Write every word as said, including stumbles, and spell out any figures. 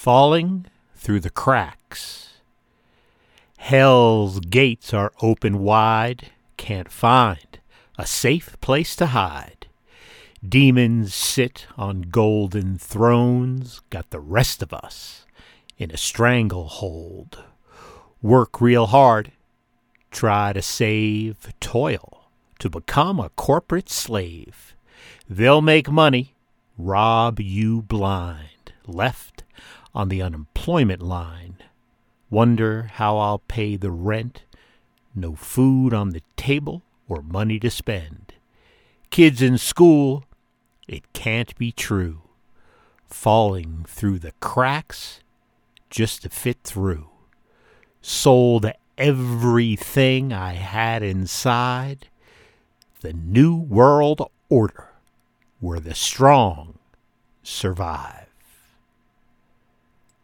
falling through the cracks. Hell's gates are open wide, can't find a safe place to hide. Demons sit on golden thrones, got the rest of us in a stranglehold. Work real hard, try to save, toil to become a corporate slave. They'll make money, rob you blind, left on the unemployment line. Wonder how I'll pay the rent, no food on the table or money to spend. Kids in school, it can't be true, falling through the cracks just to fit through. Sold everything I had inside, the new world order where the strong survive.